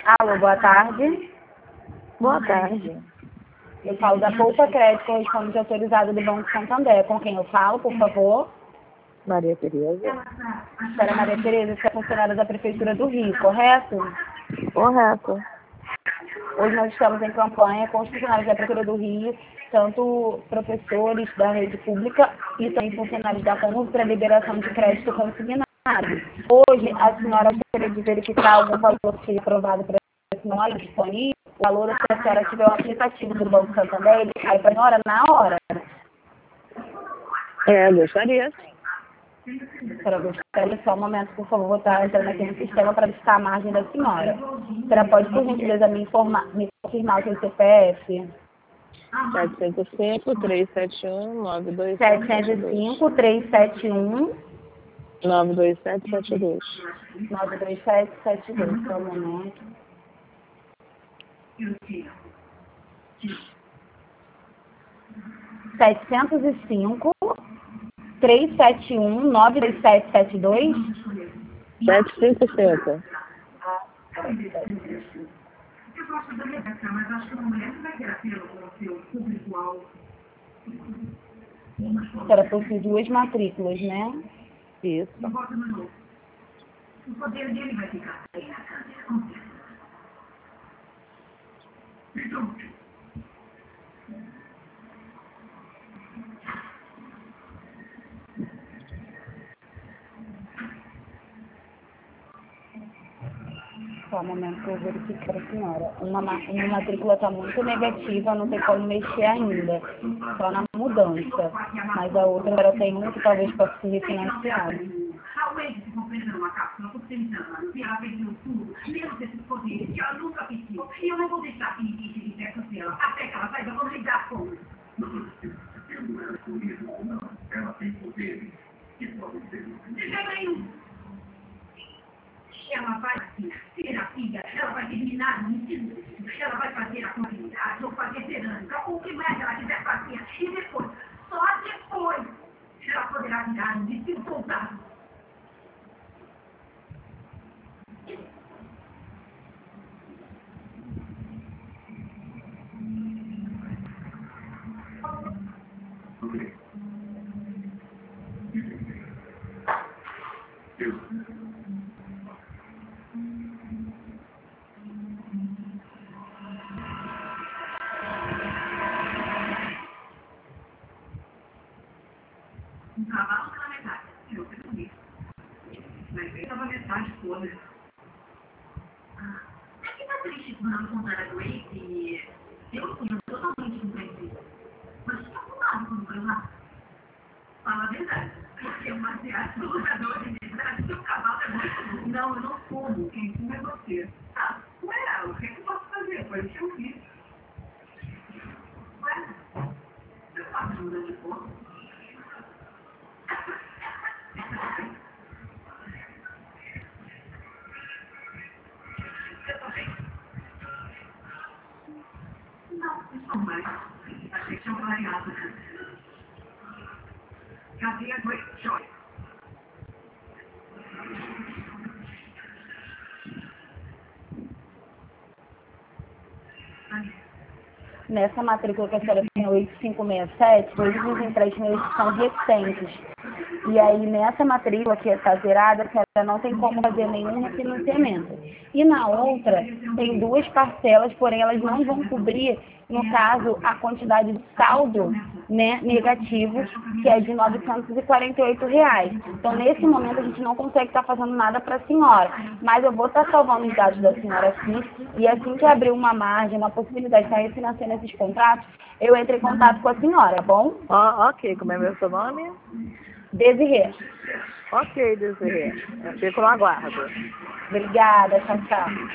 Alô, boa tarde. Boa tarde. Eu falo da Poupa Crédito, correspondente autorizado do Banco Santander. Com quem eu falo, por favor? Maria Tereza. Senhora Maria Tereza, você é funcionária da Prefeitura do Rio, correto? Correto. Hoje nós estamos em campanha com os funcionários da Prefeitura do Rio, tanto professores da rede pública e também funcionários da Comum para liberação de crédito consignado. Hoje, a senhora gostaria de verificar algum valor que seja aprovado para a senhora disponível? O valor, se a senhora tiver um aplicativo do Banco Santander, ele cai para a senhora na hora. Gostaria. A senhora gostaria, só um momento, por favor, vou estar entrando aqui no sistema para visitar a margem da senhora. A senhora pode, por gentileza, me confirmar o seu CPF? 705-371-9272. 705-371-92772. 92772. Só um momento. Setecentos e cinco 371-92772. 755. Eu gosto da redação, mas acho que uma mulher não vai ter apelo com o seu público-alvo. A senhora possui duas matrículas, né? Isso. E bota no novo. O poder dele vai ficar bem na câmera, com certeza. Pronto. Só um momento que eu verifico para a senhora. Uma matrícula está muito negativa, não tem como mexer ainda. Só na mudança. Mas a outra agora tem uma que talvez possa ser refinanciada. Talvez se compreenda numa cápsula por 30 anos e ela perdeu tudo, menos esses poderes que ela nunca pediu. E eu não vou deixar que ninguém tire perto dela, até que ela saiba como lidar com isso. Eu não era escolhido ou não, ela tem poderes que podem ser de jeito nenhum. Ela vai ser a filha, ela vai terminar no ensino, ela vai fazer a comunidade ou fazer cerâmica, ou o que mais ela quiser fazer. E depois, só depois, ela poderá virar um discípulo soldado. Um cavalo pela metade, eu sei isso. Mas ele estava metade toda. Ah, é que tá triste quando ela contar a Grace e eu fui totalmente compreensível. Mas tinha pulado quando foi lá. Fala a verdade. Porque o Marciato, o lutador de verdade, seu cavalo é muito bom. Não, eu não fumo. Quem fuma é você. Ah, ué, o que eu posso fazer? Foi o que eu fiz. Ué, eu faço muda de cor. Não, isso não é. Achei que tinha variado. Cadê a Great Choice? Nessa matrícula que a senhora tem 8567, todos os empréstimos são recentes. E aí, nessa matrícula que está zerada, a senhora não tem como fazer nenhum refinanciamento. E na outra, tem duas parcelas, porém elas não vão cobrir, no caso, a quantidade de saldo, né, negativo, que é de R$ 948. Então, nesse momento, a gente não consegue estar fazendo nada para a senhora. Mas eu vou estar salvando os dados da senhora aqui, e assim que abrir uma margem, uma possibilidade de estar refinanciando esses contratos, eu entro em contato com a senhora, tá bom? Ok, como é meu seu nome? Desirê. Ok, Desirê. Eu fico no aguardo. Obrigada, tchau, tchau.